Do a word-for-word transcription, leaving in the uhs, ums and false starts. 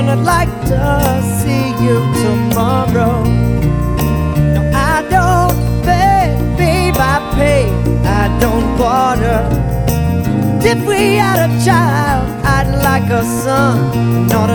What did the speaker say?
and I'd like to see you tomorrow. No, I don't beg, babe, I pay, I don't barter. If we had a child, I'd like a son, not a